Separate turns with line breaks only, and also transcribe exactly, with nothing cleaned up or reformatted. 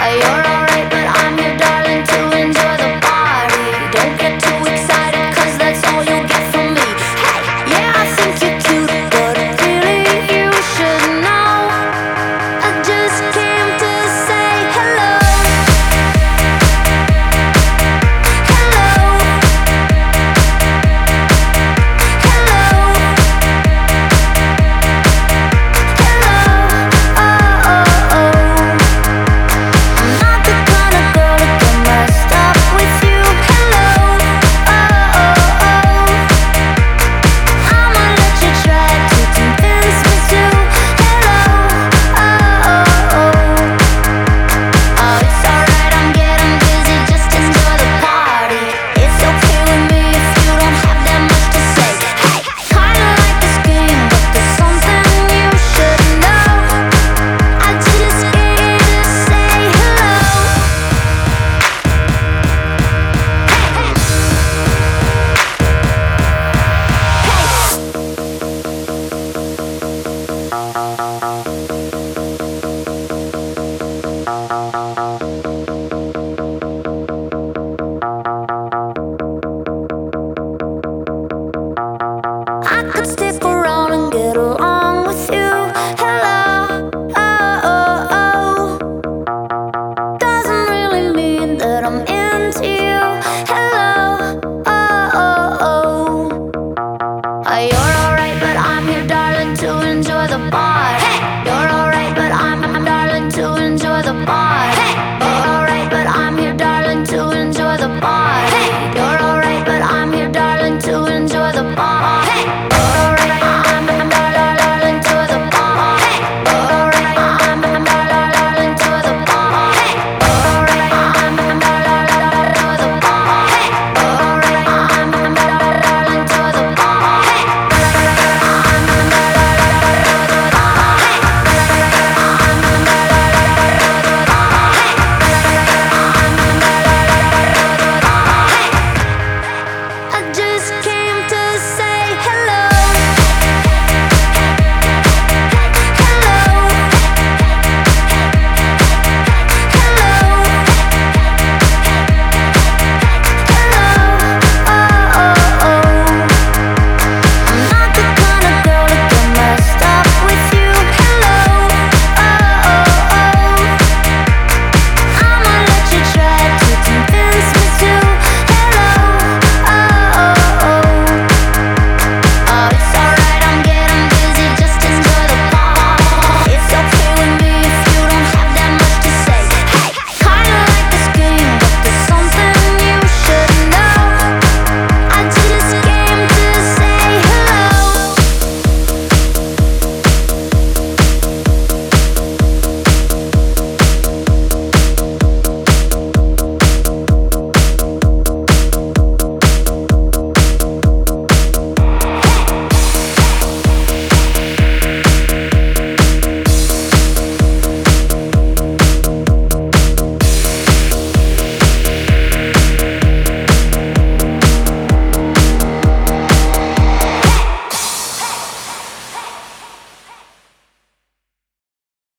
You're alright, but I'm your darling to enjoy the party. Don't get too excited, cause that's all you'll get from me. Hey, yeah, I think you're cute, but really you should know I just came to say hello. Hello. Hello. Hello. Oh, oh, oh. I'm not the kind of girl to get messed up with you. Hello, oh, oh, oh. I'ma let you try to convince me to. Hello, oh, oh, oh. Oh, it's alright, I'm getting busy, just enjoy the party. It's okay with me if you don't have that much to say. Hey, kinda like this game, but there's something you should know. I just came to say hello. Hey, hey.